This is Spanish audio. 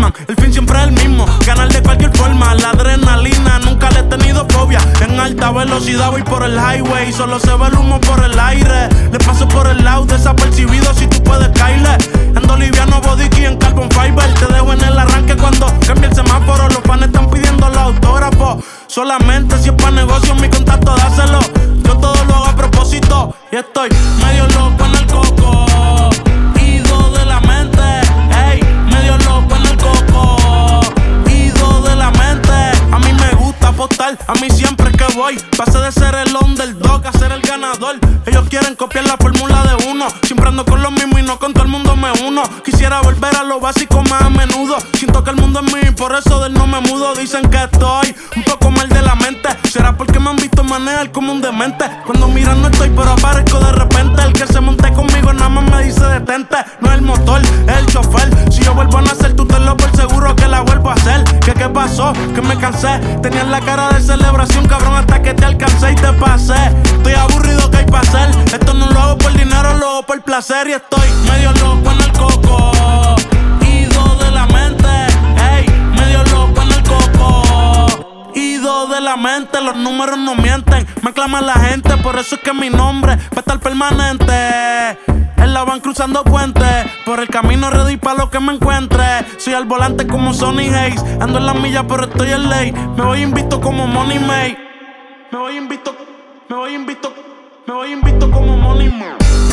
Spider-Man, el fin siempre es el mismo. Ganar de cualquier forma, la adrenalina, nunca le he tenido fobia. En alta velocidad voy por el highway, solo se ve el humo por el aire. Le paso por el lado desapercibido si tú puedes caerle. Ando liviano, body key en carbon fiber. Te dejo en el arranque cuando cambie el semáforo. Los fans están pidiendo los autógrafos. Solamente si es pa' negocio, mi contacto dáselo. Yo todo lo hago a propósito y estoy medio loco en el coco. Ido de la mente, ey, medio loco en el coco. Ido de la mente, a mí me gusta apostar, a mí siempre que voy. Pasé de ser el underdog a ser el ganador. Ellos quieren copiar la fórmula de uno. Siempre ando con lo mismo y no con todo el mundo me uno. Quisiera volver a lo básico más a menudo. Siento que el mundo es mío y por eso del no me mudo. Dicen que estoy un poco mal de la mente. ¿Será porque me han visto manejar como un demente? Cuando miran no estoy pero aparezco de repente. El que se monte conmigo nada más me dice detente. No es el motor, es el chofer. Si yo vuelvo a nacer tú tenlo por seguro que la vuelvo a hacer. ¿Qué pasó? Que me cansé. Tenías la cara de celebración cabrón hasta que te alcancé y te pasé. Estoy aburrido, ¿qué hay pa' hacer? Esto no lo hago por dinero, lo hago por placer. Y estoy medio loco en el coco. Ido de la mente, ey, medio loco en el coco. Ido de la mente, los números no mienten. Me aclama la gente, por eso es que mi nombre va a estar permanente. En la van cruzando puentes, por el camino ready pa' lo que me encuentre. Soy al volante como Sonny Hayes. Ando en las millas pero estoy en ley. Me voy invicto como Money May. Me voy invicto como Money May.